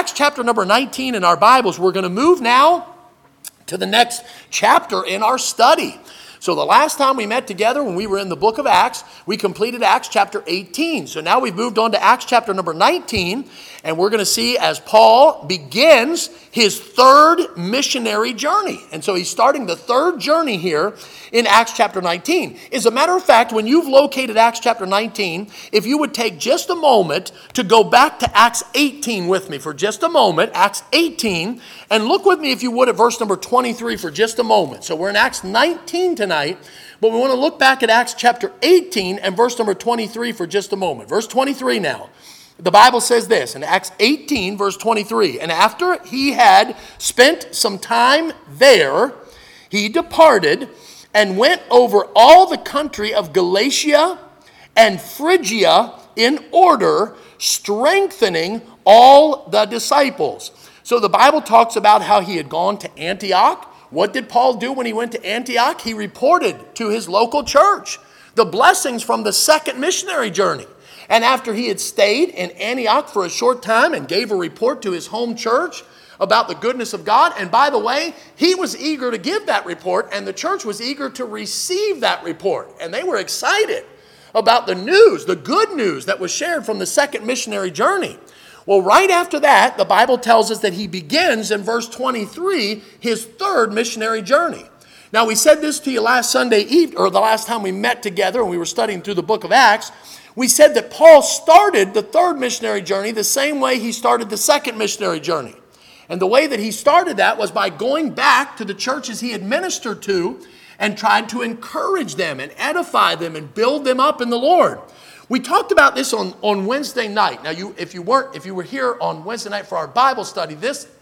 Acts chapter number 19 in our Bibles. We're going to move now to the next chapter in our study. So the last time we met together when we were in the book of Acts, we completed Acts chapter 18. So now we've moved on to Acts chapter number 19, and we're going to see as Paul begins his third missionary journey. And so he's starting the third journey here in Acts chapter 19. As a matter of fact, when you've located Acts chapter 19, if you would take just a moment to go back to Acts 18 with me for just a moment, Acts 18, and look with me if you would at verse number 23 for just a moment. So we're in Acts 19 tonight, but we want to look back at Acts chapter 18 and verse number 23 for just a moment. Verse 23 now. The Bible says this in Acts 18 verse 23, and after he had spent some time there, he departed and went over all the country of Galatia and Phrygia in order, strengthening all the disciples. So the Bible talks about how he had gone to Antioch. What did Paul do when he went to Antioch? He reported to his local church the blessings from the second missionary journey. And after he had stayed in Antioch for a short time and gave a report to his home church about the goodness of God, and by the way, he was eager to give that report, and the church was eager to receive that report. And they were excited about the news, the good news that was shared from the second missionary journey. Well, right after that, the Bible tells us that he begins in verse 23 his third missionary journey. Now, we said this to you last Sunday evening, or the last time we met together and we were studying through the book of Acts. We said that Paul started the third missionary journey the same way he started the second missionary journey. And the way that he started that was by going back to the churches he had ministered to and tried to encourage them and edify them and build them up in the Lord. We talked about this on Wednesday night. Now, if you were here on Wednesday night for our Bible study,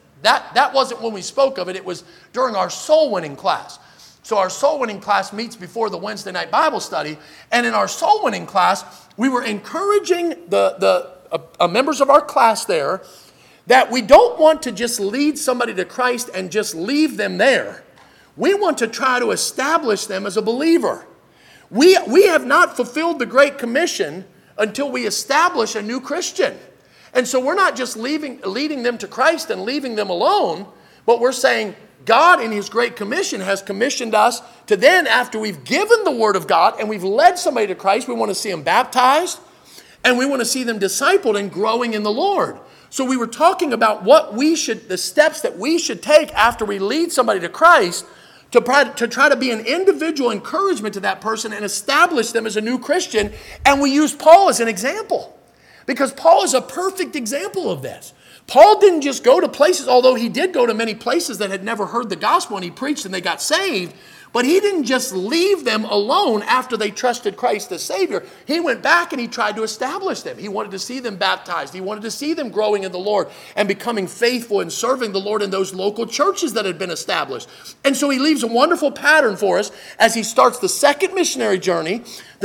that wasn't when we spoke of it. It was during our soul winning class. So our soul winning class meets before the Wednesday night Bible study. And in our soul winning class, we were encouraging the members of our class there that we don't want to just lead somebody to Christ and just leave them there. We want to try to establish them as a believer. We have not fulfilled the Great Commission until we establish a new Christian. And so we're not just leading them to Christ and leaving them alone, but we're saying God in His Great Commission has commissioned us to then, after we've given the Word of God and we've led somebody to Christ, we want to see them baptized and we want to see them discipled and growing in the Lord. So we were talking about the steps that we should take after we lead somebody to Christ to try to be an individual encouragement to that person and establish them as a new Christian. And we used Paul as an example because Paul is a perfect example of this. Paul didn't just go to places, although he did go to many places that had never heard the gospel and he preached and they got saved. But he didn't just leave them alone after they trusted Christ as Savior. He went back and he tried to establish them. He wanted to see them baptized. He wanted to see them growing in the Lord and becoming faithful and serving the Lord in those local churches that had been established. And so he leaves a wonderful pattern for us as he starts the second missionary journey, the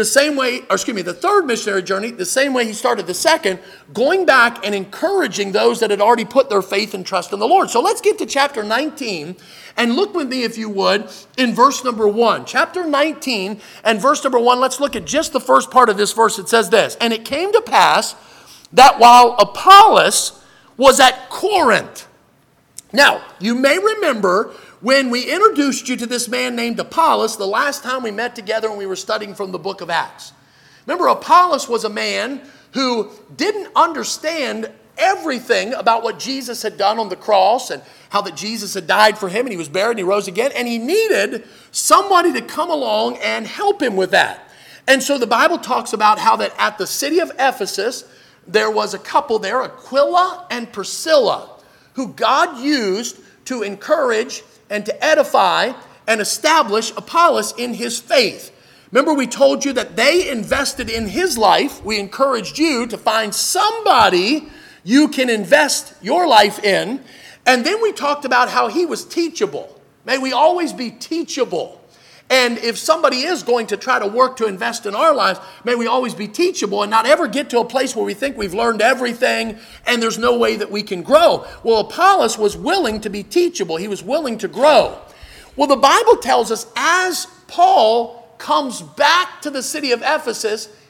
third missionary journey, the same way he started the second, going back and encouraging those that had already put their faith and trust in the Lord. So let's get to chapter 19 and look with me, if you would, in verse number 1. Chapter 19 and verse number 1, let's look at just the first part of this verse. It says this, and it came to pass that while Apollos was at Corinth. Now, you may remember when we introduced you to this man named Apollos the last time we met together and we were studying from the book of Acts. Remember, Apollos was a man who didn't understand everything about what Jesus had done on the cross and how that Jesus had died for him and he was buried and he rose again. And he needed somebody to come along and help him with that. And so the Bible talks about how that at the city of Ephesus, there was a couple there, Aquila and Priscilla, who God used to encourage and to edify and establish Apollos in his faith. Remember, we told you that they invested in his life. We encouraged you to find somebody you can invest your life in. And then we talked about how he was teachable. May we always be teachable. And if somebody is going to try to work to invest in our lives, may we always be teachable and not ever get to a place where we think we've learned everything and there's no way that we can grow. Well, Apollos was willing to be teachable. He was willing to grow. Well, the Bible tells us as Paul comes back to the city of Ephesus,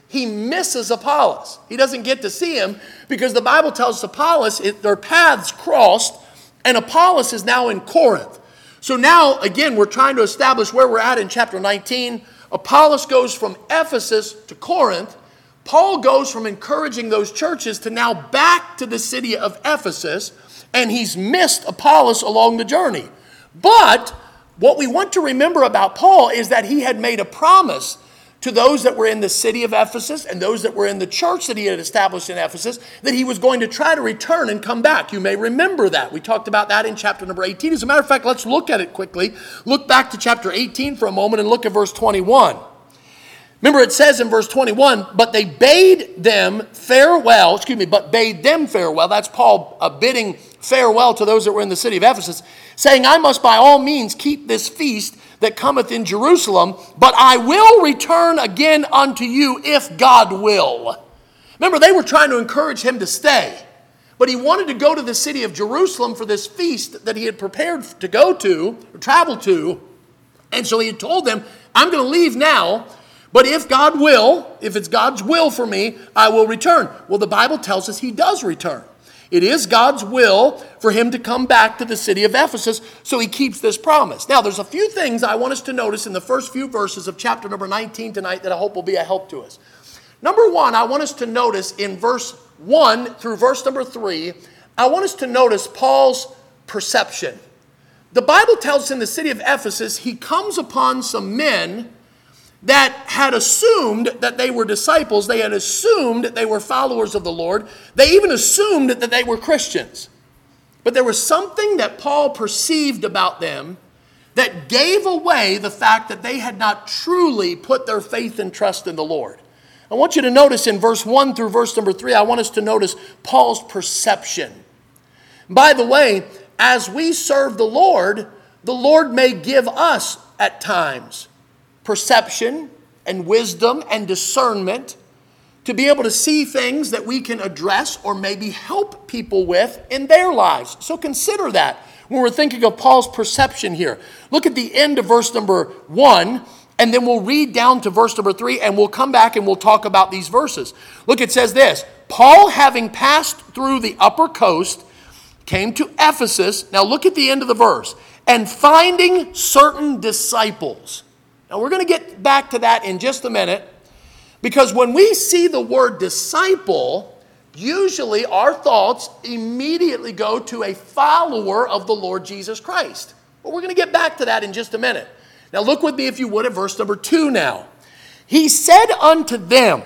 he misses Apollos. He doesn't get to see him because the Bible tells Apollos their paths crossed, and Apollos is now in Corinth. So now, again, we're trying to establish where we're at in chapter 19. Apollos goes from Ephesus to Corinth. Paul goes from encouraging those churches to now back to the city of Ephesus, and he's missed Apollos along the journey. But what we want to remember about Paul is that he had made a promise to those that were in the city of Ephesus and those that were in the church that he had established in Ephesus, that he was going to try to return and come back. You may remember that. We talked about that in chapter number 18. As a matter of fact, let's look at it quickly. Look back to chapter 18 for a moment and look at verse 21. Remember, it says in verse 21, but bade them farewell. That's Paul bidding farewell to those that were in the city of Ephesus, saying, I must by all means keep this feast that cometh in Jerusalem, but I will return again unto you if God will. Remember, they were trying to encourage him to stay, but he wanted to go to the city of Jerusalem for this feast that he had prepared to go to, or travel to, and so he had told them, I'm going to leave now, but if God will, if it's God's will for me, I will return. Well, the Bible tells us he does return. It is God's will for him to come back to the city of Ephesus, so he keeps this promise. Now, there's a few things I want us to notice in the first few verses of chapter number 19 tonight that I hope will be a help to us. Number one, I want us to notice in verse 1 through verse number 3, I want us to notice Paul's perception. The Bible tells us in the city of Ephesus, he comes upon some men that had assumed that they were disciples. They had assumed that they were followers of the Lord. They even assumed that they were Christians. But there was something that Paul perceived about them that gave away the fact that they had not truly put their faith and trust in the Lord. I want you to notice in verse 1 through verse number 3, I want us to notice Paul's perception. By the way, as we serve the Lord may give us at times perception and wisdom and discernment to be able to see things that we can address or maybe help people with in their lives. So consider that when we're thinking of Paul's perception here. Look at the end of verse number 1, and then we'll read down to verse number 3, and we'll come back and we'll talk about these verses. Look, it says this, Paul, having passed through the upper coast, came to Ephesus. Now look at the end of the verse. And finding certain disciples. Now, we're going to get back to that in just a minute, because when we see the word disciple, usually our thoughts immediately go to a follower of the Lord Jesus Christ. But we're going to get back to that in just a minute. Now, look with me, if you would, at verse number 2 now. He said unto them,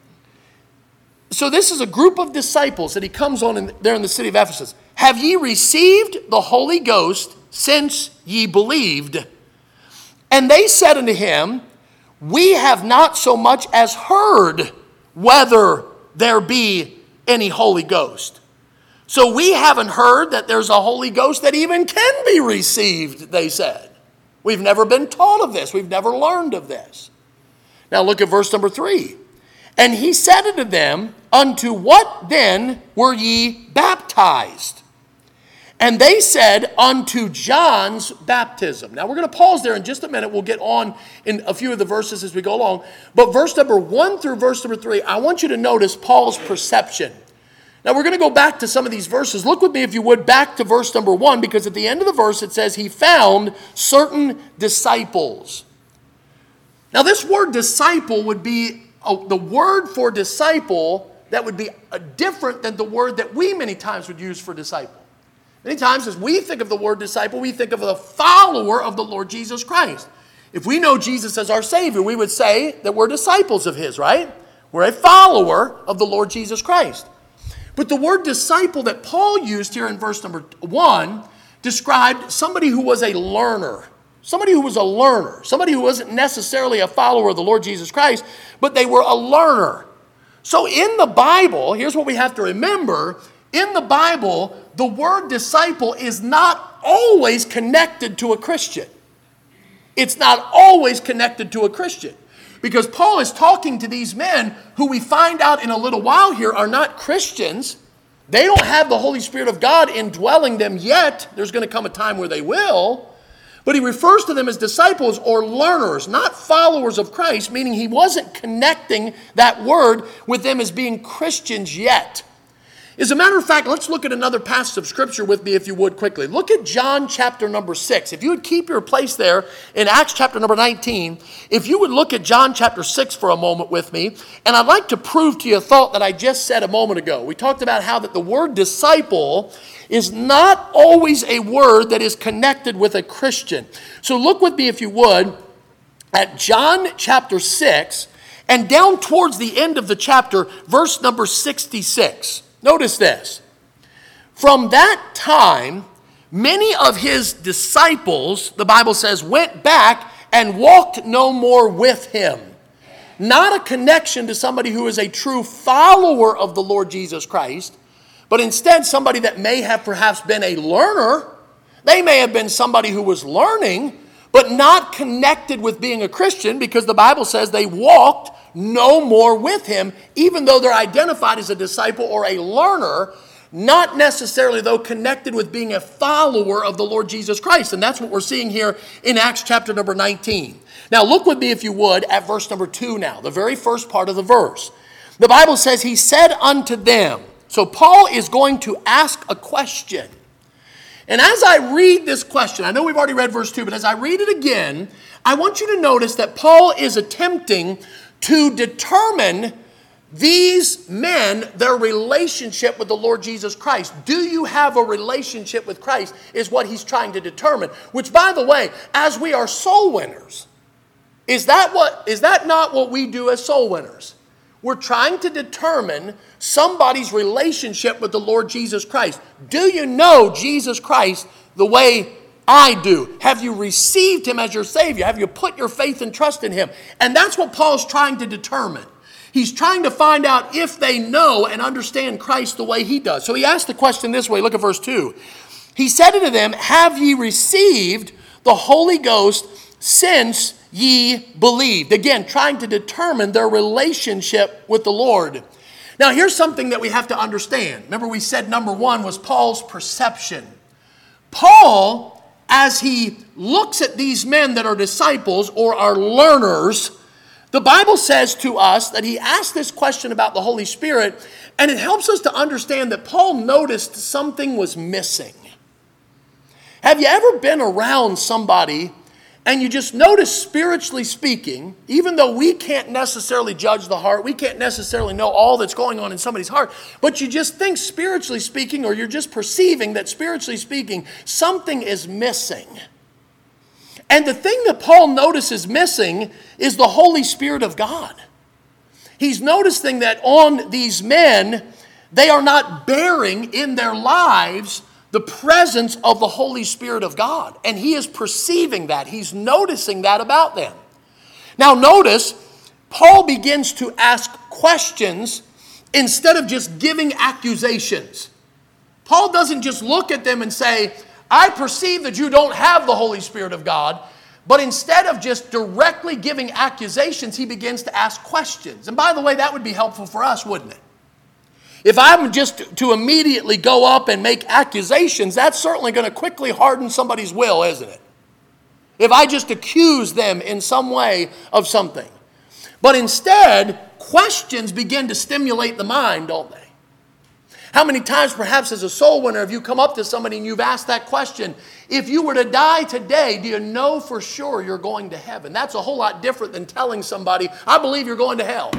so this is a group of disciples that he comes on there in the city of Ephesus. Have ye received the Holy Ghost since ye believed? And they said unto him, we have not so much as heard whether there be any Holy Ghost. So we haven't heard that there's a Holy Ghost that even can be received, they said. We've never been taught of this. We've never learned of this. Now look at verse number 3. And he said unto them, unto what then were ye baptized? And they said, unto John's baptism. Now, we're going to pause there in just a minute. We'll get on in a few of the verses as we go along. But verse number 1 through verse number 3, I want you to notice Paul's perception. Now, we're going to go back to some of these verses. Look with me, if you would, back to verse number 1, because at the end of the verse, it says, he found certain disciples. Now, this word disciple would be, the word for disciple, that would be different than the word that we many times would use for disciple. Many times as we think of the word disciple, we think of the follower of the Lord Jesus Christ. If we know Jesus as our Savior, we would say that we're disciples of His, right? We're a follower of the Lord Jesus Christ. But the word disciple that Paul used here in verse number 1 described somebody who was a learner. Somebody who was a learner. Somebody who wasn't necessarily a follower of the Lord Jesus Christ, but they were a learner. So in the Bible, here's what we have to remember. In the Bible, the word disciple is not always connected to a Christian. It's not always connected to a Christian. Because Paul is talking to these men who we find out in a little while here are not Christians. They don't have the Holy Spirit of God indwelling them yet. There's going to come a time where they will. But he refers to them as disciples or learners, not followers of Christ, meaning he wasn't connecting that word with them as being Christians yet. As a matter of fact, let's look at another passage of Scripture with me, if you would, quickly. Look at John chapter number 6. If you would keep your place there in Acts chapter number 19, if you would look at John chapter 6 for a moment with me, and I'd like to prove to you a thought that I just said a moment ago. We talked about how that the word disciple is not always a word that is connected with a Christian. So look with me, if you would, at John chapter 6, and down towards the end of the chapter, verse number 66. Notice this. From that time, many of his disciples, the Bible says, went back and walked no more with him. Not a connection to somebody who is a true follower of the Lord Jesus Christ, but instead somebody that may have perhaps been a learner. They may have been somebody who was learning, but not connected with being a Christian, because the Bible says they walked no more with him, even though they're identified as a disciple or a learner, not necessarily, though, connected with being a follower of the Lord Jesus Christ. And that's what we're seeing here in Acts chapter number 19. Now, look with me, if you would, at verse number 2 now, the very first part of the verse. The Bible says, he said unto them. So Paul is going to ask a question. And as I read this question, I know we've already read verse 2, but as I read it again, I want you to notice that Paul is attempting to determine these men, their relationship with the Lord Jesus Christ. Do you have a relationship with Christ is what he's trying to determine. Which, by the way, as we are soul winners, is that not what we do as soul winners? We're trying to determine somebody's relationship with the Lord Jesus Christ. Do you know Jesus Christ the way I do? Have you received him as your Savior? Have you put your faith and trust in him? And that's what Paul's trying to determine. He's trying to find out if they know and understand Christ the way he does. So he asked the question this way. Look at verse 2. He said unto them, have ye received the Holy Ghost since ye believed? Again, trying to determine their relationship with the Lord. Now, here's something that we have to understand. Remember, we said number 1 was Paul's perception. Paul, as he looks at these men that are disciples or are learners, the Bible says to us that he asked this question about the Holy Spirit, and it helps us to understand that Paul noticed something was missing. Have you ever been around somebody and you just notice, spiritually speaking, even though we can't necessarily judge the heart, we can't necessarily know all that's going on in somebody's heart, but you just think, spiritually speaking, or you're just perceiving that spiritually speaking, something is missing. And the thing that Paul notices missing is the Holy Spirit of God. He's noticing that on these men, they are not bearing in their lives the presence of the Holy Spirit of God. And he is perceiving that. He's noticing that about them. Now notice, Paul begins to ask questions instead of just giving accusations. Paul doesn't just look at them and say, I perceive that you don't have the Holy Spirit of God. But instead of just directly giving accusations, he begins to ask questions. And by the way, that would be helpful for us, wouldn't it? If I'm just to immediately go up and make accusations, that's certainly going to quickly harden somebody's will, isn't it? If I just accuse them in some way of something. But instead, questions begin to stimulate the mind, don't they? How many times perhaps as a soul winner have you come up to somebody and you've asked that question, if you were to die today, do you know for sure you're going to heaven? That's a whole lot different than telling somebody, I believe you're going to hell.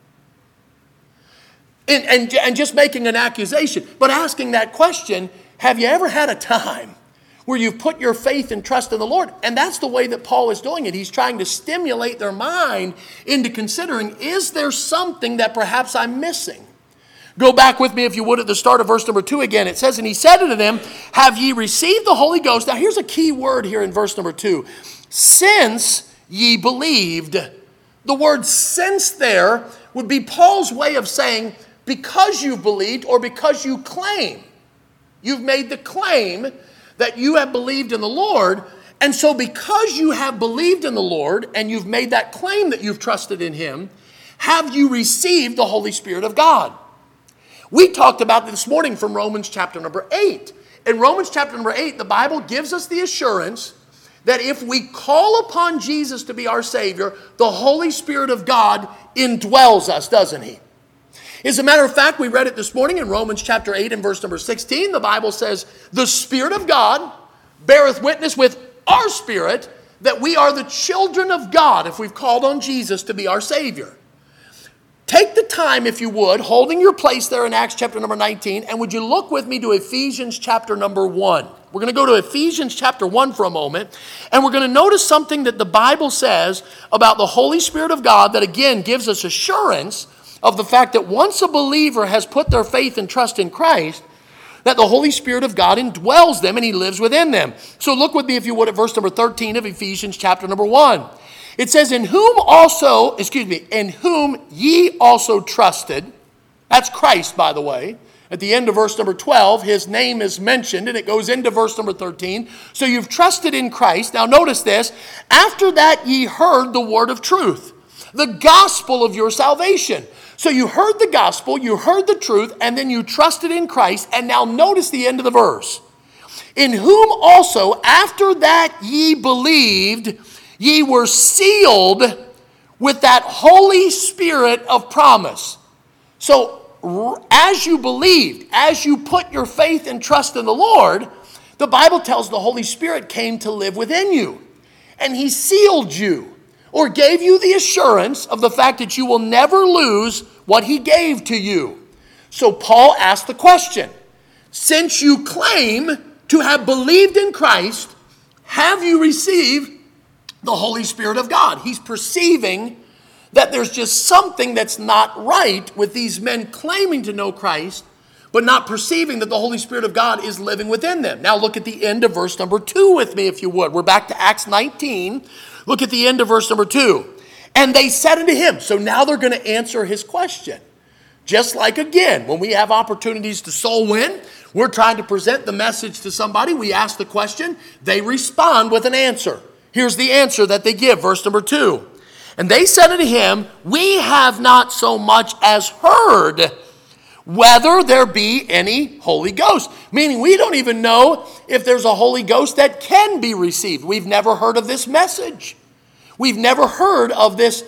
And just making an accusation. But asking that question, have you ever had a time where you've put your faith and trust in the Lord? And that's the way that Paul is doing it. He's trying to stimulate their mind into considering, is there something that perhaps I'm missing? Go back with me, if you would, at the start of verse number 2 again. It says, and he said unto them, have ye received the Holy Ghost? Now here's a key word here in verse number 2. Since ye believed. The word since there would be Paul's way of saying, because you've believed, or because you claim. You've made the claim that you have believed in the Lord. And so because you have believed in the Lord, and you've made that claim that you've trusted in him, have you received the Holy Spirit of God? We talked about this morning from Romans chapter number 8. In Romans chapter number 8, the Bible gives us the assurance that if we call upon Jesus to be our Savior, the Holy Spirit of God indwells us, doesn't he? As a matter of fact, we read it this morning in Romans chapter 8 and verse number 16. The Bible says, the Spirit of God beareth witness with our spirit that we are the children of God if we've called on Jesus to be our Savior. Take the time, if you would, holding your place there in Acts chapter number 19, and would you look with me to Ephesians chapter number 1. We're going to go to Ephesians chapter 1 for a moment, and we're going to notice something that the Bible says about the Holy Spirit of God that, again, gives us assurance of the fact that once a believer has put their faith and trust in Christ, that the Holy Spirit of God indwells them and he lives within them. So look with me, if you would, at verse number 13 of Ephesians chapter number 1. It says, in whom ye also trusted. That's Christ, by the way. At the end of verse number 12, his name is mentioned, and it goes into verse number 13. So you've trusted in Christ. Now notice this. After that ye heard the word of truth, the gospel of your salvation. So you heard the gospel, you heard the truth, and then you trusted in Christ. And now notice the end of the verse. In whom also, after that ye believed, ye were sealed with that Holy Spirit of promise. So as you believed, as you put your faith and trust in the Lord, the Bible tells the Holy Spirit came to live within you. And he sealed you, or gave you the assurance of the fact that you will never lose what he gave to you. So Paul asked the question, since you claim to have believed in Christ, have you received the Holy Spirit of God? He's perceiving that there's just something that's not right with these men claiming to know Christ, but not perceiving that the Holy Spirit of God is living within them. Now look at the end of verse number 2 with me, if you would. We're back to Acts 19. Look at the end of verse number 2. And they said unto him, so now they're going to answer his question. Just like, again, when we have opportunities to soul win, we're trying to present the message to somebody. We ask the question. They respond with an answer. Here's the answer that they give, verse number 2. And they said unto him, we have not so much as heard whether there be any Holy Ghost. Meaning we don't even know if there's a Holy Ghost that can be received. We've never heard of this message. We've never heard of this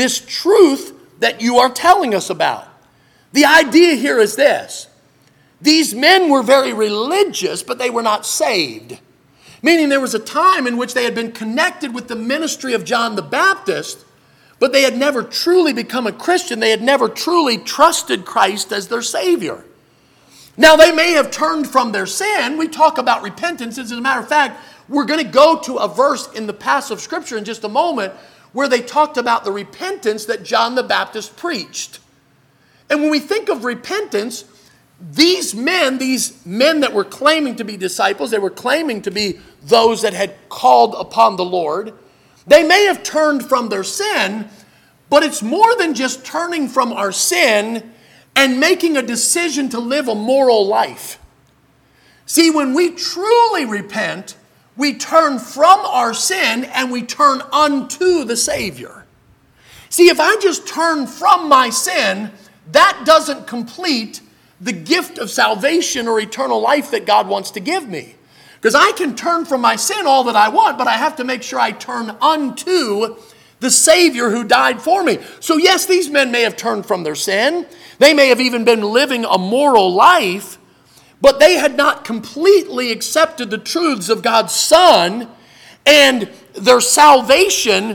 truth that you are telling us about. The idea here is this. These men were very religious, but they were not saved. Meaning there was a time in which they had been connected with the ministry of John the Baptist, but they had never truly become a Christian. They had never truly trusted Christ as their Savior. Now, they may have turned from their sin. We talk about repentance. As a matter of fact, we're going to go to a verse in the passage of Scripture in just a moment where they talked about the repentance that John the Baptist preached. And when we think of repentance, these men that were claiming to be disciples, they were claiming to be those that had called upon the Lord, they may have turned from their sin, but it's more than just turning from our sin and making a decision to live a moral life. See, when we truly repent, we turn from our sin and we turn unto the Savior. See, if I just turn from my sin, that doesn't complete the gift of salvation or eternal life that God wants to give me. Because I can turn from my sin all that I want, but I have to make sure I turn unto the Savior who died for me. So yes, these men may have turned from their sin. They may have even been living a moral life, but they had not completely accepted the truths of God's Son and their salvation,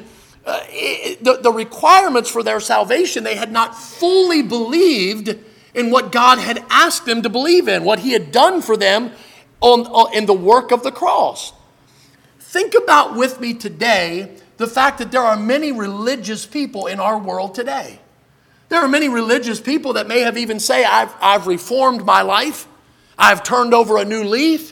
the requirements for their salvation. They had not fully believed in what God had asked them to believe in, what he had done for them in the work of the cross. Think about with me today the fact that there are many religious people in our world today. There are many religious people that may have even say, I've reformed my life. I've turned over a new leaf.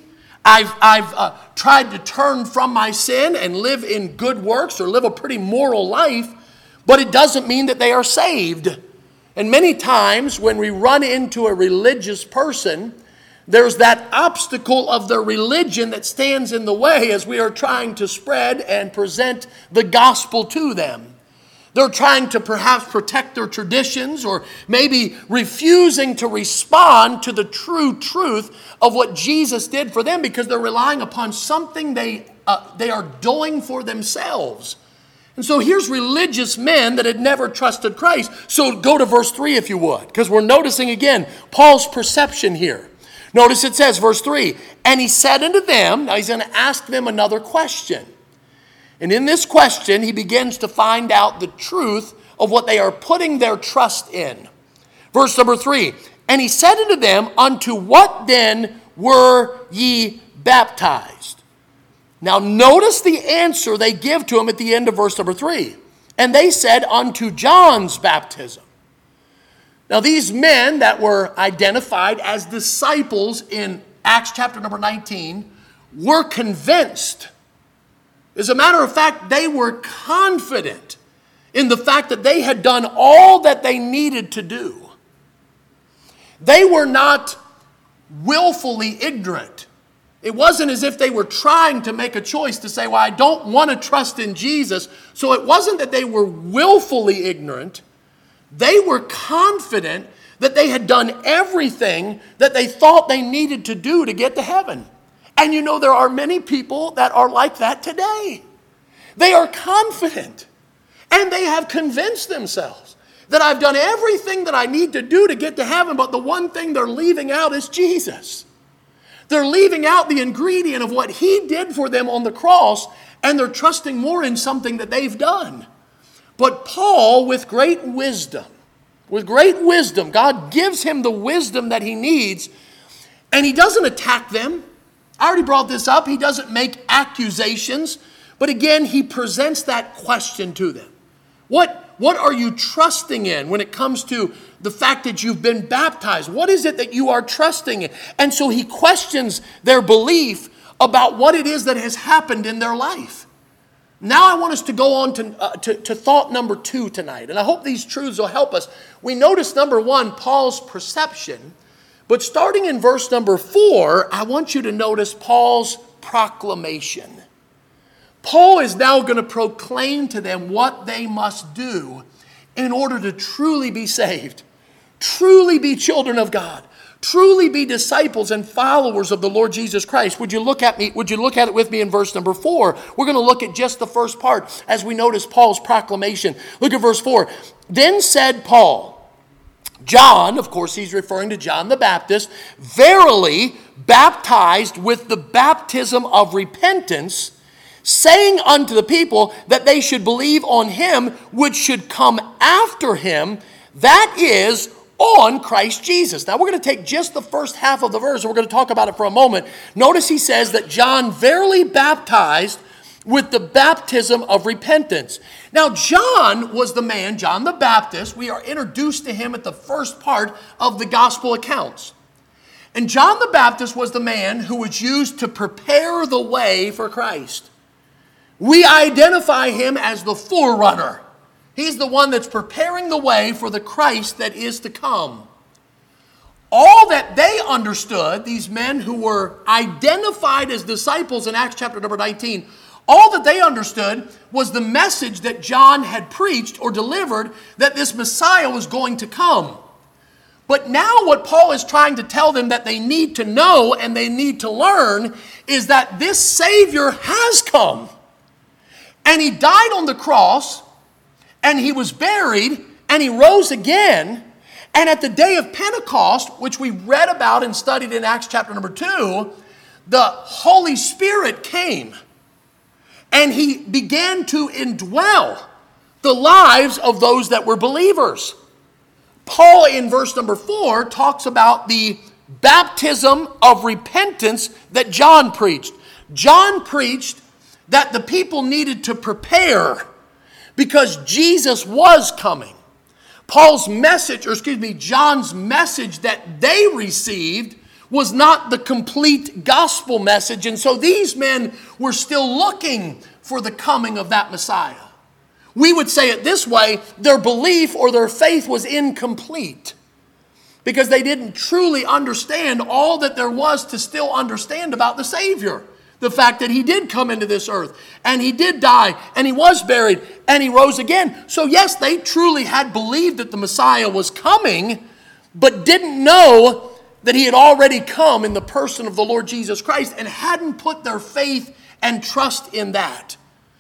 I've tried to turn from my sin and live in good works or live a pretty moral life, but it doesn't mean that they are saved. And many times when we run into a religious person, there's that obstacle of their religion that stands in the way as we are trying to spread and present the gospel to them. They're trying to perhaps protect their traditions or maybe refusing to respond to the true truth of what Jesus did for them because they're relying upon something they doing for themselves. And so here's religious men that had never trusted Christ. So go to verse 3 if you would, because we're noticing again Paul's perception here. Notice it says, verse 3, and he said unto them, now he's going to ask them another question. And in this question, he begins to find out the truth of what they are putting their trust in. Verse number 3, and he said unto them, unto what then were ye baptized? Now notice the answer they give to him at the end of verse number 3. And they said, unto John's baptism. Now these men that were identified as disciples in Acts chapter number 19 were convinced. As a matter of fact, they were confident in the fact that they had done all that they needed to do. They were not willfully ignorant. It wasn't as if they were trying to make a choice to say, well, I don't want to trust in Jesus. So it wasn't that they were willfully ignorant. They were confident that they had done everything that they thought they needed to do to get to heaven. And you know, there are many people that are like that today. They are confident, and they have convinced themselves that I've done everything that I need to do to get to heaven, but the one thing they're leaving out is Jesus. They're leaving out the ingredient of what he did for them on the cross, and they're trusting more in something that they've done. But Paul, with great wisdom, God gives him the wisdom that he needs, and he doesn't attack them. I already brought this up. He doesn't make accusations, but again, he presents that question to them. What are you trusting in when it comes to the fact that you've been baptized? What is it that you are trusting in? And so he questions their belief about what it is that has happened in their life. Now I want us to go on to thought number 2 tonight. And I hope these truths will help us. We notice, number 1, Paul's perception. But starting in verse number 4, I want you to notice Paul's proclamation. Paul is now going to proclaim to them what they must do in order to truly be saved, truly be children of God, truly be disciples and followers of the Lord Jesus Christ. Would you look at it with me in verse number 4? We're going to look at just the first part as we notice Paul's proclamation. Look at verse 4. Then said Paul, John, of course he's referring to John the Baptist, verily baptized with the baptism of repentance, saying unto the people that they should believe on him which should come after him, that is, on Christ Jesus. Now we're going to take just the first half of the verse and we're going to talk about it for a moment. Notice he says that John verily baptized with the baptism of repentance. Now John was the man, John the Baptist. We are introduced to him at the first part of the gospel accounts. And John the Baptist was the man who was used to prepare the way for Christ. We identify him as the forerunner. He's the one that's preparing the way for the Christ that is to come. All that they understood, these men who were identified as disciples in Acts chapter number 19, all that they understood was the message that John had preached or delivered, that this Messiah was going to come. But now what Paul is trying to tell them that they need to know and they need to learn is that this Savior has come. And he died on the cross, and he was buried, and he rose again. And at the day of Pentecost, which we read about and studied in Acts chapter number 2, the Holy Spirit came. And he began to indwell the lives of those that were believers. Paul in verse number 4 talks about the baptism of repentance that John preached. John preached that the people needed to prepare because Jesus was coming. John's message that they received was not the complete gospel message. And so these men were still looking for the coming of that Messiah. We would say it this way: their belief or their faith was incomplete because they didn't truly understand all that there was to still understand about the Savior. The fact that he did come into this earth, and he did die, and he was buried, and he rose again. So yes, they truly had believed that the Messiah was coming, but didn't know that he had already come in the person of the Lord Jesus Christ and hadn't put their faith and trust in that.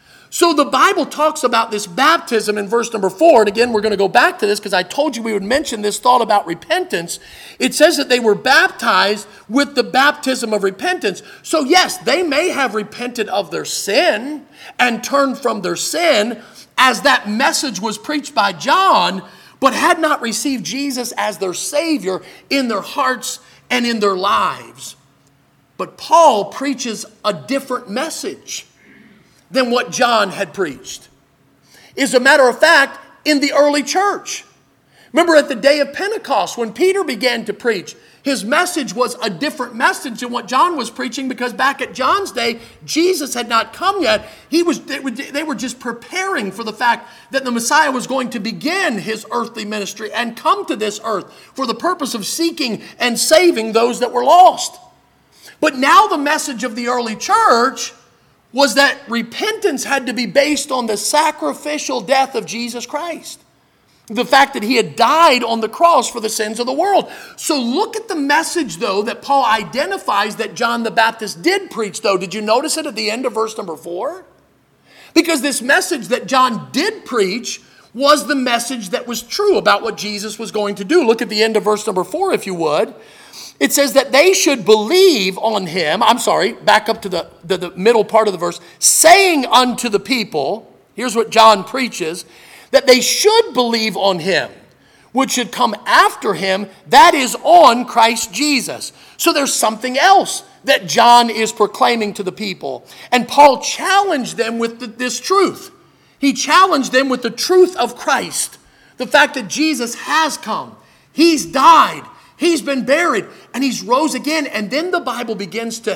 So the Bible talks about this baptism in verse number 4. And again, we're going to go back to this because I told you we would mention this thought about repentance. It says that they were baptized with the baptism of repentance. So yes, they may have repented of their sin and turned from their sin as that message was preached by John, but had not received Jesus as their Savior in their hearts and in their lives. But Paul preaches a different message than what John had preached. As a matter of fact, in the early church. Remember at the day of Pentecost when Peter began to preach, his message was a different message than what John was preaching because back at John's day, Jesus had not come yet. They were just preparing for the fact that the Messiah was going to begin his earthly ministry and come to this earth for the purpose of seeking and saving those that were lost. But now the message of the early church was that repentance had to be based on the sacrificial death of Jesus Christ. The fact that he had died on the cross for the sins of the world. So look at the message, though, that Paul identifies that John the Baptist did preach, though. Did you notice it at the end of verse number 4? Because this message that John did preach was the message that was true about what Jesus was going to do. Look at the end of verse number 4, if you would. It says that they should believe on him. Back up to the middle part of the verse. Saying unto the people, here's what John preaches, that they should believe on him, which should come after him, that is on Christ Jesus. So there's something else that John is proclaiming to the people. And Paul challenged them with this truth. He challenged them with the truth of Christ. The fact that Jesus has come. He's died. He's been buried. And he's rose again. And then the Bible begins to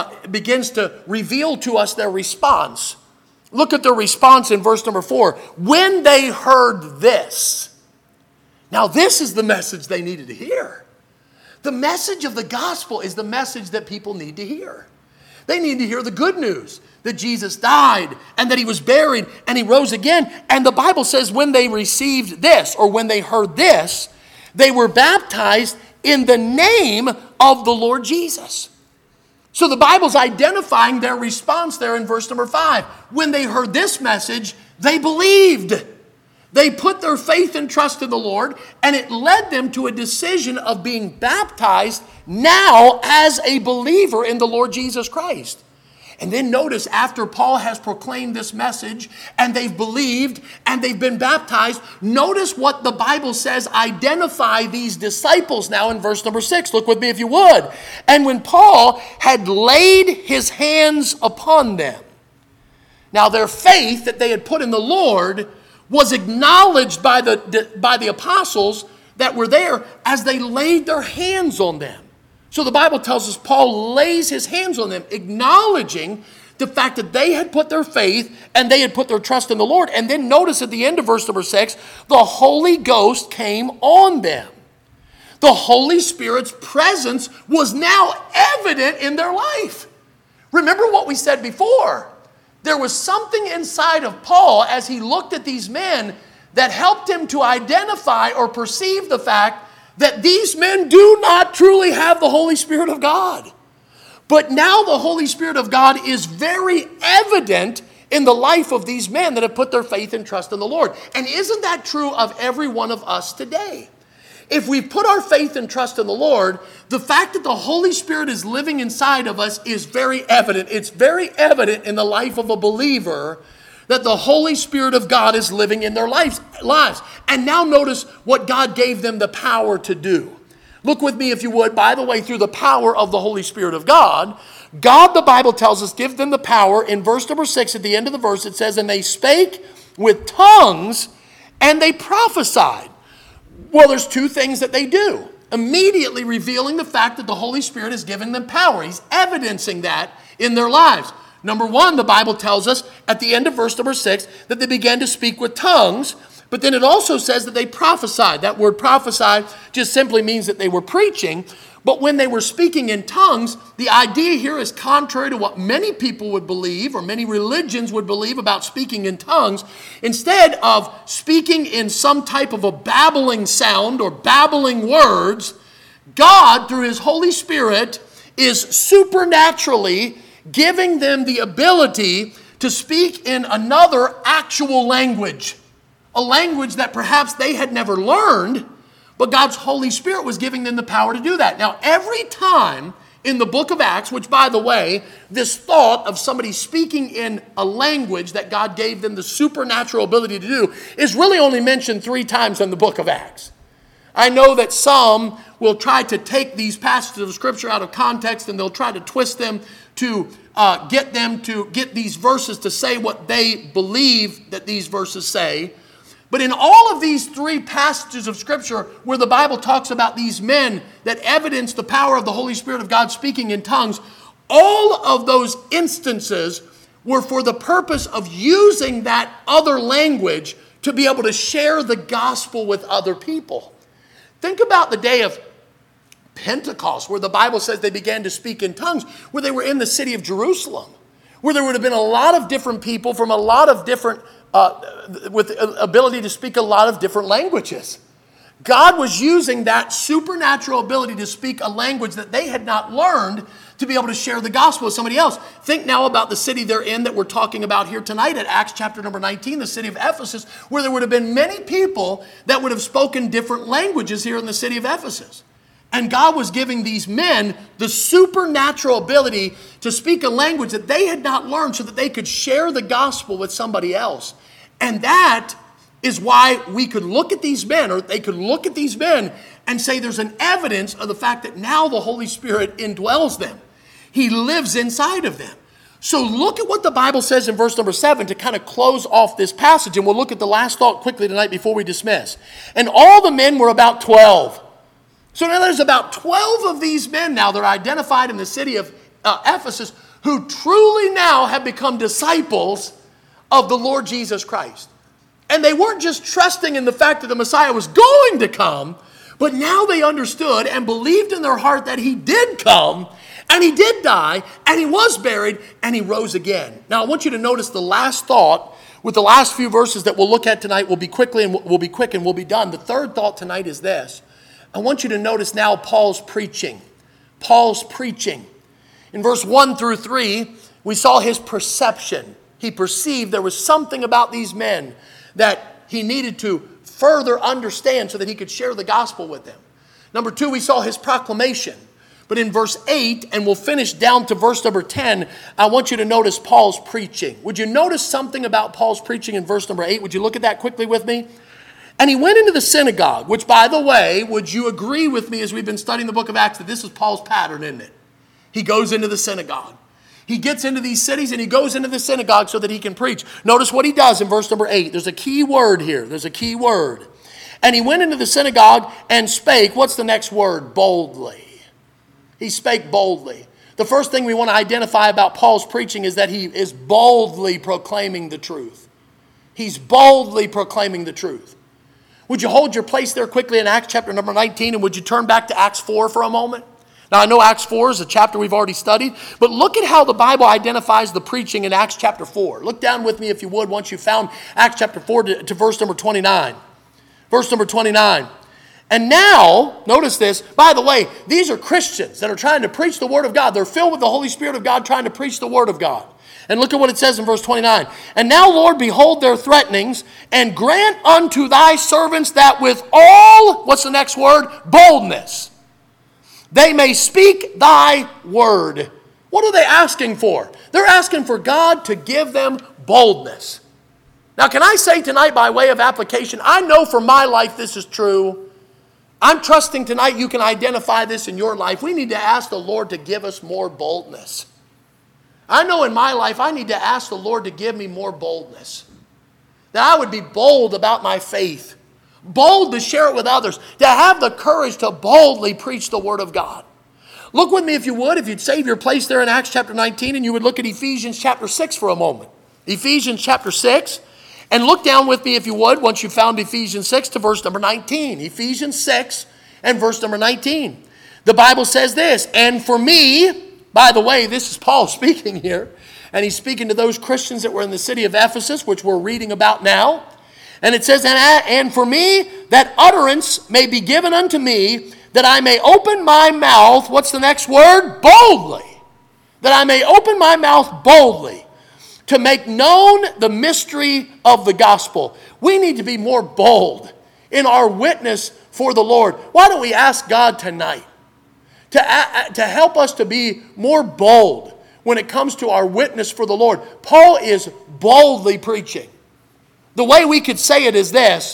reveal to us their response. Look at their response in verse number 4. When they heard this. Now this is the message they needed to hear. The message of the gospel is the message that people need to hear. They need to hear the good news that Jesus died and that he was buried and he rose again. And the Bible says when they received this, or when they heard this, they were baptized in the name of the Lord Jesus. So the Bible's identifying their response there in verse number 5. When they heard this message, they believed. They put their faith and trust in the Lord, and it led them to a decision of being baptized now as a believer in the Lord Jesus Christ. And then notice, after Paul has proclaimed this message, and they've believed, and they've been baptized, notice what the Bible says identify these disciples now in verse number 6. Look with me if you would. And when Paul had laid his hands upon them. Now their faith that they had put in the Lord was acknowledged by the apostles that were there as they laid their hands on them. So the Bible tells us Paul lays his hands on them, acknowledging the fact that they had put their faith and they had put their trust in the Lord. And then notice at the end of verse number 6, the Holy Ghost came on them. The Holy Spirit's presence was now evident in their life. Remember what we said before. There was something inside of Paul as he looked at these men that helped him to identify or perceive the fact that these men do not truly have the Holy Spirit of God. But now the Holy Spirit of God is very evident in the life of these men that have put their faith and trust in the Lord. And isn't that true of every one of us today? If we put our faith and trust in the Lord, the fact that the Holy Spirit is living inside of us is very evident. It's very evident in the life of a believer that the Holy Spirit of God is living in their lives. And now notice what God gave them the power to do. Look with me if you would. By the way, through the power of the Holy Spirit of God, God, the Bible tells us, gives them the power. In verse number 6, at the end of the verse, it says, and they spake with tongues and they prophesied. Well, there's two things that they do. Immediately revealing the fact that the Holy Spirit has given them power. He's evidencing that in their lives. Number 1, the Bible tells us at the end of verse number 6 that they began to speak with tongues, but then it also says that they prophesied. That word prophesy just simply means that they were preaching, but when they were speaking in tongues, the idea here is contrary to what many people would believe or many religions would believe about speaking in tongues. Instead of speaking in some type of a babbling sound or babbling words, God, through his Holy Spirit, is supernaturally giving them the ability to speak in another actual language. A language that perhaps they had never learned, but God's Holy Spirit was giving them the power to do that. Now, every time in the book of Acts, which, by the way, this thought of somebody speaking in a language that God gave them the supernatural ability to do is really only mentioned 3 times in the book of Acts. I know that some will try to take these passages of Scripture out of context and they'll try to twist them to get these verses to say what they believe that these verses say. But in all of these 3 passages of Scripture where the Bible talks about these men that evidence the power of the Holy Spirit of God speaking in tongues, all of those instances were for the purpose of using that other language to be able to share the gospel with other people. Think about the day of Pentecost, where the Bible says they began to speak in tongues, where they were in the city of Jerusalem, where there would have been a lot of different people from a lot of different with ability to speak a lot of different languages. God was using that supernatural ability to speak a language that they had not learned to be able to share the gospel with somebody else. Think now about the city they're in that we're talking about here tonight at Acts chapter number 19, the city of Ephesus, where there would have been many people that would have spoken different languages here in the city of Ephesus. And God was giving these men the supernatural ability to speak a language that they had not learned so that they could share the gospel with somebody else. And that is why we could look at these men, or they could look at these men and say there's an evidence of the fact that now the Holy Spirit indwells them. He lives inside of them. So look at what the Bible says in verse number 7 to kind of close off this passage. And we'll look at the last thought quickly tonight before we dismiss. And all the men were about 12. So now there's about 12 of these men now that are identified in the city of Ephesus who truly now have become disciples of the Lord Jesus Christ. And they weren't just trusting in the fact that the Messiah was going to come, but now they understood and believed in their heart that he did come, and he did die, and he was buried, and he rose again. Now I want you to notice the last thought with the last few verses that we'll look at tonight. We'll be quick and we'll be done. The third thought tonight is this. I want you to notice now Paul's preaching. Paul's preaching. In verse 1 through 3, we saw his perception. He perceived there was something about these men that he needed to further understand so that he could share the gospel with them. Number 2, we saw his proclamation. But in verse 8, and we'll finish down to verse number 10, I want you to notice Paul's preaching. Would you notice something about Paul's preaching in verse number 8? Would you look at that quickly with me? And he went into the synagogue, which, by the way, would you agree with me as we've been studying the book of Acts that this is Paul's pattern, isn't it? He goes into the synagogue. He gets into these cities and he goes into the synagogue so that he can preach. Notice what he does in verse number 8. There's a key word here. There's a key word. And he went into the synagogue and spake. What's the next word? Boldly. He spake boldly. The first thing we want to identify about Paul's preaching is that he is boldly proclaiming the truth. He's boldly proclaiming the truth. Would you hold your place there quickly in Acts chapter number 19, and would you turn back to Acts 4 for a moment? Now, I know Acts 4 is a chapter we've already studied, but look at how the Bible identifies the preaching in Acts chapter 4. Look down with me, if you would, once you've found Acts chapter 4 to verse number 29. Verse number 29. And now, notice this, by the way, these are Christians that are trying to preach the Word of God. They're filled with the Holy Spirit of God trying to preach the Word of God. And look at what it says in verse 29. And now, Lord, behold their threatenings, and grant unto thy servants that with all, what's the next word? Boldness. They may speak thy word. What are they asking for? They're asking for God to give them boldness. Now, can I say tonight by way of application, I know for my life this is true. I'm trusting tonight you can identify this in your life. We need to ask the Lord to give us more boldness. I know in my life I need to ask the Lord to give me more boldness. That I would be bold about my faith. Bold to share it with others. To have the courage to boldly preach the Word of God. Look with me if you would, if you'd save your place there in Acts chapter 19, and you would look at Ephesians chapter 6 for a moment. Ephesians chapter 6. And look down with me if you would, once you've found Ephesians 6, to verse number 19. Ephesians 6 and verse number 19. The Bible says this, and for me, by the way, this is Paul speaking here, and he's speaking to those Christians that were in the city of Ephesus, which we're reading about now. And it says, and for me, that utterance may be given unto me, that I may open my mouth, what's the next word? Boldly. That I may open my mouth boldly to make known the mystery of the gospel. We need to be more bold in our witness for the Lord. Why don't we ask God tonight to help us to be more bold when it comes to our witness for the Lord? Paul is boldly preaching. The way we could say it is this: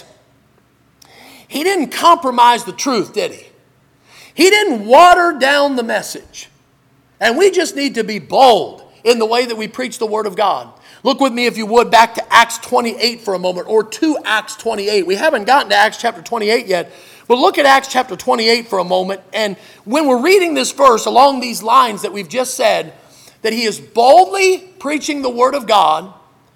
he didn't compromise the truth, did he? He didn't water down the message. And we just need to be bold in the way that we preach the Word of God. Look with me, if you would, back to Acts 28 for a moment, or to Acts 28. We haven't gotten to Acts chapter 28 yet, but look at Acts chapter 28 for a moment. And when we're reading this verse along these lines that we've just said, that he is boldly preaching the Word of God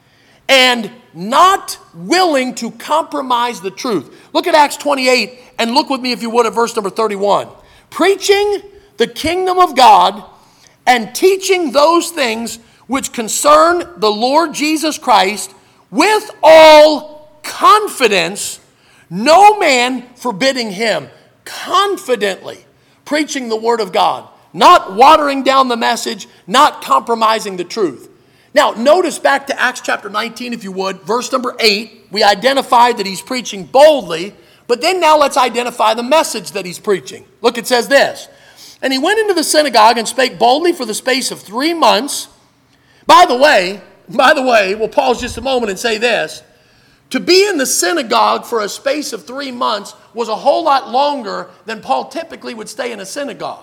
and not willing to compromise the truth. Look at Acts 28 and look with me, if you would, at verse number 31. Preaching the kingdom of God and teaching those things which concern the Lord Jesus Christ with all confidence, no man forbidding him. Confidently preaching the Word of God, not watering down the message, not compromising the truth. Now, notice back to Acts chapter 19, if you would, verse number 8. We identified that he's preaching boldly, but then now let's identify the message that he's preaching. Look, it says this: and he went into the synagogue and spake boldly for the space of 3 months. By the way, we'll pause just a moment and say this. To be in the synagogue for a space of 3 months was a whole lot longer than Paul typically would stay in a synagogue.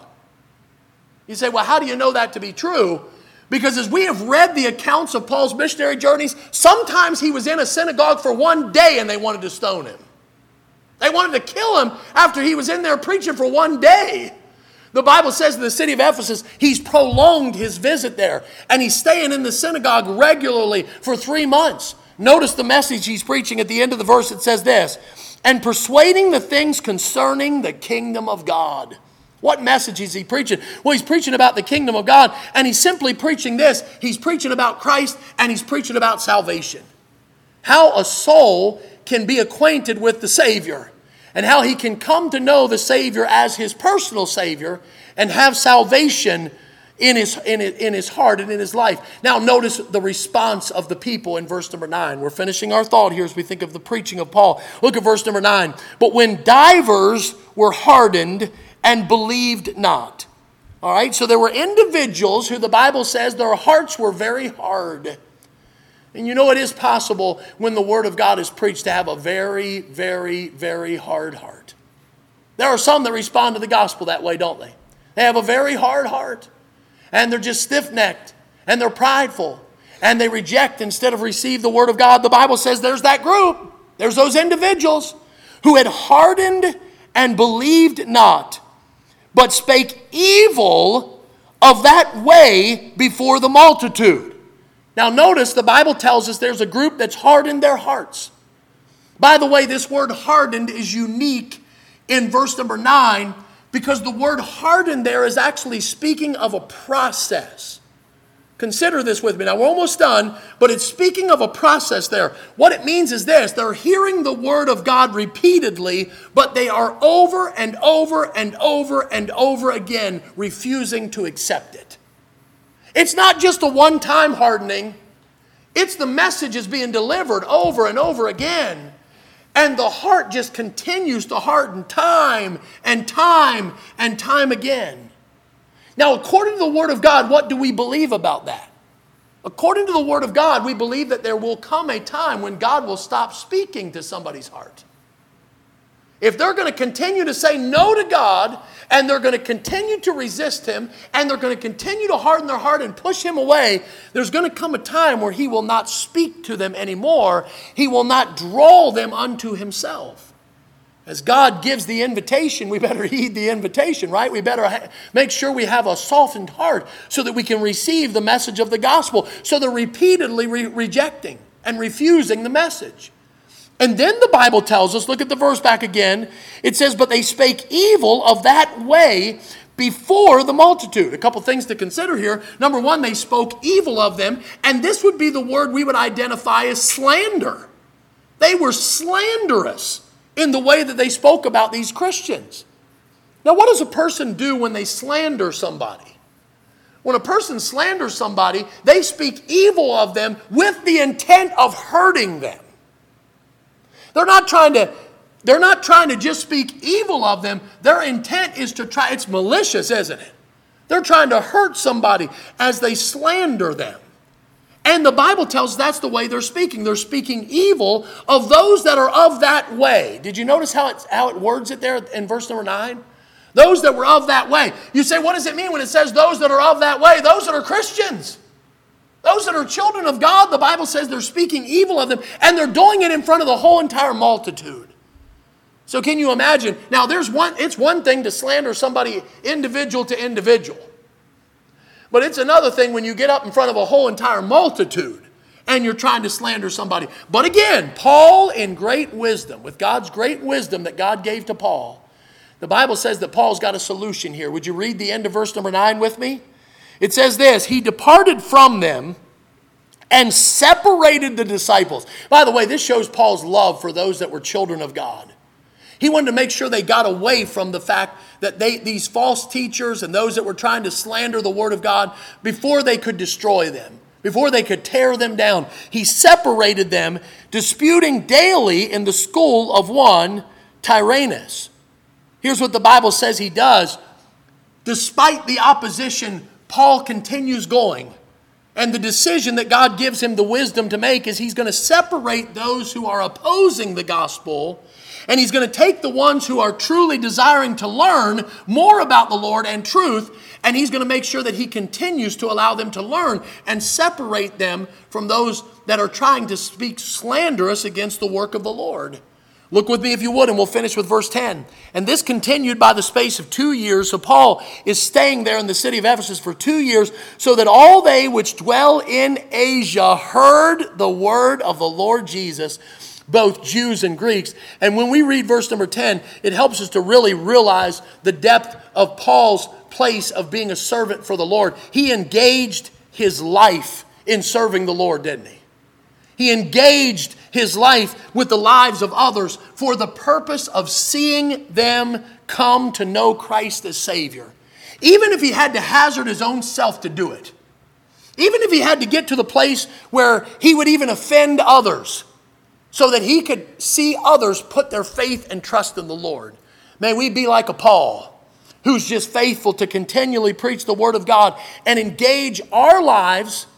You say, well, how do you know that to be true? Because as we have read the accounts of Paul's missionary journeys, sometimes he was in a synagogue for 1 day and they wanted to stone him. They wanted to kill him after he was in there preaching for 1 day. The Bible says in the city of Ephesus, he's prolonged his visit there. And he's staying in the synagogue regularly for 3 months. Notice the message he's preaching at the end of the verse. It says this: and persuading the things concerning the kingdom of God. What message is he preaching? Well, he's preaching about the kingdom of God. And he's simply preaching this. He's preaching about Christ and he's preaching about salvation. How a soul can be acquainted with the Savior. And how he can come to know the Savior as his personal Savior and have salvation in his heart and in his life. Now notice the response of the people in verse number 9. We're finishing our thought here as we think of the preaching of Paul. Look at verse number 9. But when divers were hardened and believed not. All right, so there were individuals who the Bible says their hearts were very hard. And you know, it is possible when the Word of God is preached to have a very, very, very hard heart. There are some that respond to the gospel that way, don't they? They have a very hard heart. And they're just stiff-necked. And they're prideful. And they reject instead of receive the Word of God. The Bible says there's that group. There's those individuals who had hardened and believed not, but spake evil of that way before the multitude. Now notice the Bible tells us there's a group that's hardened their hearts. By the way, this word hardened is unique in verse number 9 because the word hardened there is actually speaking of a process. Consider this with me. Now we're almost done, but it's speaking of a process there. What it means is this: they're hearing the Word of God repeatedly, but they are over and over and over and over again refusing to accept it. It's not just a one-time hardening. It's the message is being delivered over and over again. And the heart just continues to harden time and time and time again. Now, according to the Word of God, what do we believe about that? According to the Word of God, we believe that there will come a time when God will stop speaking to somebody's heart. If they're going to continue to say no to God, and they're going to continue to resist Him, and they're going to continue to harden their heart and push Him away, there's going to come a time where He will not speak to them anymore. He will not draw them unto Himself. As God gives the invitation, we better heed the invitation, right? We better make sure we have a softened heart so that we can receive the message of the gospel. So they're repeatedly rejecting and refusing the message. And then the Bible tells us, look at the verse back again. It says, but they spake evil of that way before the multitude. A couple things to consider here. Number one, they spoke evil of them. And this would be the word we would identify as slander. They were slanderous in the way that they spoke about these Christians. Now, what does a person do when they slander somebody? When a person slanders somebody, they speak evil of them with the intent of hurting them. They're not trying to just speak evil of them. Their intent is to try, it's malicious, isn't it? They're trying to hurt somebody as they slander them. And the Bible tells us that's the way they're speaking. They're speaking evil of those that are of that way. Did you notice how it words it there in verse number 9? Those that were of that way. You say, what does it mean when it says those that are of that way? Those that are Christians. Those that are children of God, the Bible says they're speaking evil of them, and they're doing it in front of the whole entire multitude. So can you imagine? Now, it's one thing to slander somebody individual to individual. But it's another thing when you get up in front of a whole entire multitude and you're trying to slander somebody. But again, Paul in great wisdom, with God's great wisdom that God gave to Paul, the Bible says that Paul's got a solution here. Would you read the end of verse number 9 with me? It says this, he departed from them and separated the disciples. By the way, this shows Paul's love for those that were children of God. He wanted to make sure they got away from the fact that these false teachers and those that were trying to slander the Word of God, before they could destroy them, before they could tear them down, he separated them, disputing daily in the school of one Tyrannus. Here's what the Bible says he does. Despite the opposition, Paul continues going. And the decision that God gives him the wisdom to make is he's going to separate those who are opposing the gospel, and he's going to take the ones who are truly desiring to learn more about the Lord and truth, and he's going to make sure that he continues to allow them to learn and separate them from those that are trying to speak slanderous against the work of the Lord. Look with me if you would, and we'll finish with verse 10. And this continued by the space of 2 years. So Paul is staying there in the city of Ephesus for 2 years, so that all they which dwell in Asia heard the word of the Lord Jesus, both Jews and Greeks. And when we read verse number 10, it helps us to really realize the depth of Paul's place of being a servant for the Lord. He engaged his life in serving the Lord, didn't he? He engaged his life with the lives of others for the purpose of seeing them come to know Christ as Savior. Even if he had to hazard his own self to do it. Even if he had to get to the place where he would even offend others so that he could see others put their faith and trust in the Lord. May we be like a Paul, who's just faithful to continually preach the Word of God and engage our lives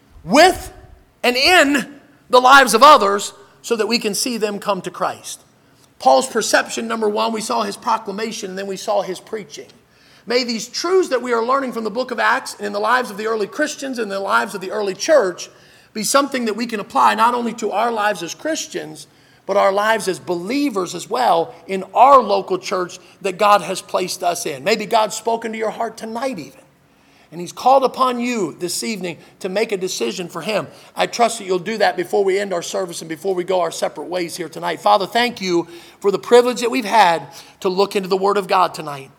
with and in the lives of others so that we can see them come to Christ. Paul's perception, number one, we saw his proclamation, and then we saw his preaching. May these truths that we are learning from the book of Acts and in the lives of the early Christians and the lives of the early church be something that we can apply not only to our lives as Christians, but our lives as believers as well in our local church that God has placed us in. Maybe God's spoken to your heart tonight even. And he's called upon you this evening to make a decision for him. I trust that you'll do that before we end our service and before we go our separate ways here tonight. Father, thank you for the privilege that we've had to look into the Word of God tonight.